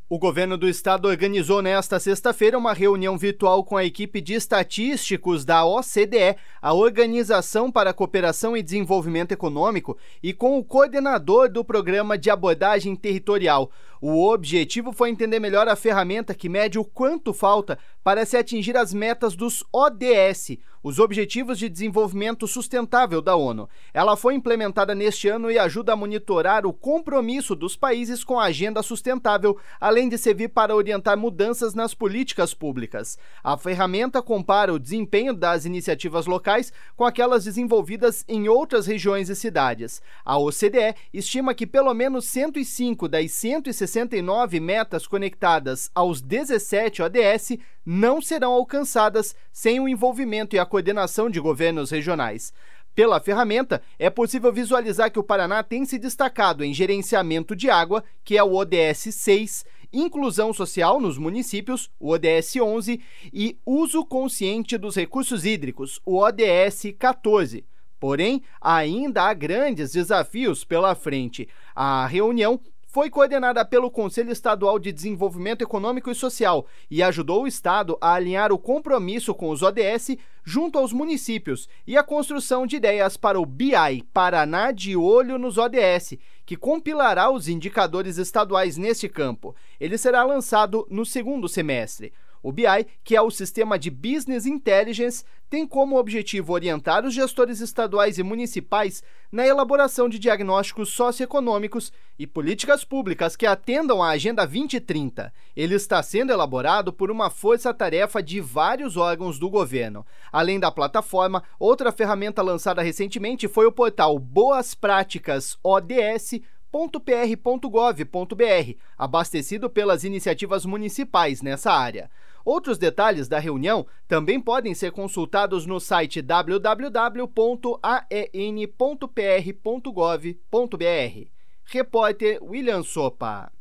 O governo do estado organizou nesta sexta-feira uma reunião virtual com a equipe de estatísticos da OCDE, a Organização para a Cooperação e Desenvolvimento Econômico, e com o coordenador do Programa de Abordagem Territorial. O objetivo foi entender melhor a ferramenta que mede o quanto falta para se atingir as metas dos ODS, os Objetivos de Desenvolvimento Sustentável da ONU. Ela foi implementada neste ano e ajuda a monitorar o compromisso dos países com a agenda sustentável, além de servir para orientar mudanças nas políticas públicas. A ferramenta compara o desempenho das iniciativas locais com aquelas desenvolvidas em outras regiões e cidades. A OCDE estima que pelo menos 105 das 169 metas conectadas aos 17 ODS não serão alcançadas sem o envolvimento e a coordenação de governos regionais. Pela ferramenta, é possível visualizar que o Paraná tem se destacado em gerenciamento de água, que é o ODS 6, inclusão social nos municípios, o ODS 11, e uso consciente dos recursos hídricos, o ODS 14. Porém, ainda há grandes desafios pela frente. A reunião foi coordenada pelo Conselho Estadual de Desenvolvimento Econômico e Social e ajudou o Estado a alinhar o compromisso com os ODS junto aos municípios e a construção de ideias para o BI, Paraná de Olho nos ODS, que compilará os indicadores estaduais neste campo. Ele será lançado no segundo semestre. O BI, que é o Sistema de Business Intelligence, tem como objetivo orientar os gestores estaduais e municipais na elaboração de diagnósticos socioeconômicos e políticas públicas que atendam à Agenda 2030. Ele está sendo elaborado por uma força-tarefa de vários órgãos do governo. Além da plataforma, outra ferramenta lançada recentemente foi o portal Boas Práticas ODS.pr.gov.br, abastecido pelas iniciativas municipais nessa área. Outros detalhes da reunião também podem ser consultados no site www.aen.pr.gov.br. Repórter William Sopa.